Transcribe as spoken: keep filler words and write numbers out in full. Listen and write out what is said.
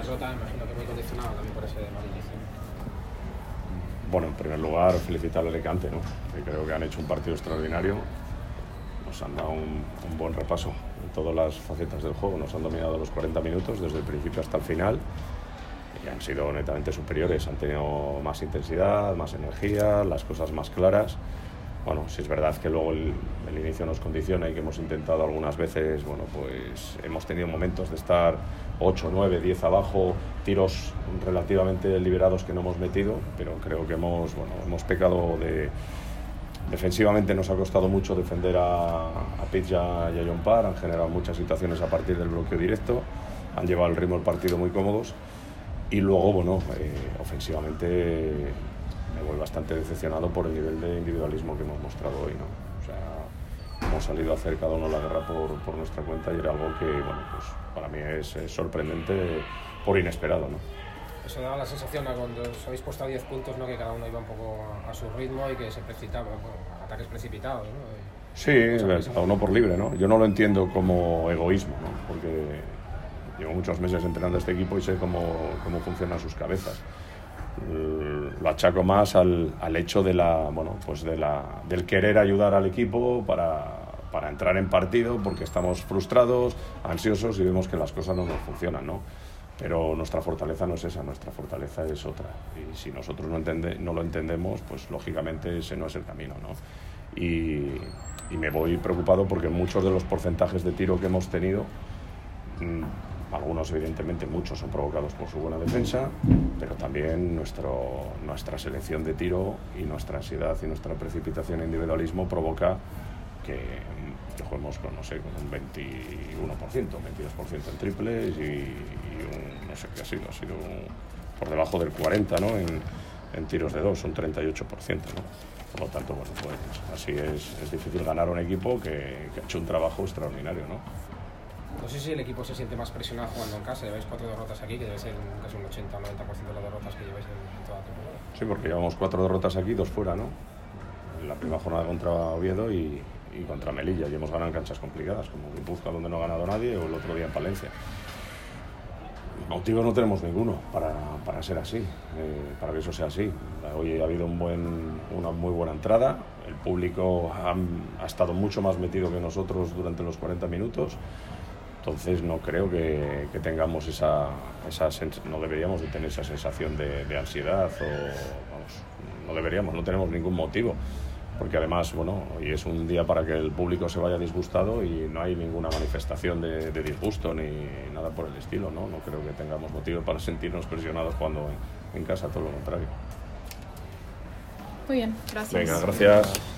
derrota, me imagino que muy condicionado también por ese mal inicio. Bueno, en primer lugar, felicitar al Alicante, ¿no? Que creo que han hecho un partido extraordinario. Nos han dado un, un buen repaso en todas las facetas del juego. Nos han dominado los cuarenta minutos, desde el principio hasta el final. Y han sido netamente superiores. Han tenido más intensidad, más energía, las cosas más claras. Bueno, sí es verdad que luego el, el inicio nos condiciona y que hemos intentado algunas veces, bueno, pues hemos tenido momentos de estar ocho, nueve, diez abajo, tiros relativamente liberados que no hemos metido, pero creo que hemos, bueno, hemos pecado de... Defensivamente nos ha costado mucho defender a, a Pitja y a John Parr, han generado muchas situaciones a partir del bloqueo directo, han llevado el ritmo del partido muy cómodos y luego, bueno, eh, ofensivamente... me voy bastante decepcionado por el nivel de individualismo que hemos mostrado hoy, ¿no? O sea, hemos salido a hacer cada uno la guerra por, por nuestra cuenta y era algo que, bueno, pues para mí es, es sorprendente por inesperado, ¿no? Eso daba la sensación cuando os habéis puesto a diez puntos, ¿no? Que cada uno iba un poco a su ritmo y que se precipitaba, bueno, ataques precipitados, ¿no? Sí, cada uno por libre, ¿no? Yo no lo entiendo como egoísmo, ¿no? Porque llevo muchos meses entrenando a este equipo y sé cómo, cómo funcionan sus cabezas. Lo achaco más al, al hecho de la, bueno, pues de la, del querer ayudar al equipo para, para entrar en partido, porque estamos frustrados, ansiosos y vemos que las cosas no nos funcionan, ¿no? Pero nuestra fortaleza no es esa, nuestra fortaleza es otra. Y si nosotros no, entende, no lo entendemos, pues lógicamente ese no es el camino, ¿no? Y, y me voy preocupado porque muchos de los porcentajes de tiro que hemos tenido, mmm, algunos evidentemente, muchos son provocados por su buena defensa, pero también nuestro, nuestra selección de tiro y nuestra ansiedad y nuestra precipitación e individualismo provoca que, que juguemos con, no sé, con un veintiuno por ciento, veintidós por ciento en triples y, y un, no sé qué ha sido, ha sido un, por debajo del cuarenta por ciento, ¿no? en, en tiros de dos, un treinta y ocho por ciento, ¿no? Por lo tanto, bueno, pues así es, es difícil ganar a un equipo que, que ha hecho un trabajo extraordinario, ¿no? No sé si el equipo se siente más presionado jugando en casa. Lleváis cuatro derrotas aquí, que debe ser casi un ochenta o noventa por ciento de las derrotas que lleváis en, en toda la temporada. Sí, porque llevamos cuatro derrotas aquí, dos fuera, ¿no? En la primera jornada contra Oviedo y, y contra Melilla. Y hemos ganado en canchas complicadas, como Guipúzcoa, donde no ha ganado nadie, o el otro día en Palencia. Motivos no tenemos ninguno para, para ser así, eh, para que eso sea así. Hoy ha habido un buen, una muy buena entrada. El público ha, ha estado mucho más metido que nosotros durante los cuarenta minutos. Entonces no creo que, que tengamos esa, esa no deberíamos de tener esa sensación de, de ansiedad o vamos, no deberíamos, no tenemos ningún motivo, porque además, bueno, hoy es un día para que el público se vaya disgustado y no hay ninguna manifestación de, de disgusto ni nada por el estilo, ¿no? No creo que tengamos motivo para sentirnos presionados cuando en, en casa, todo lo contrario. Muy bien, gracias. Venga, gracias.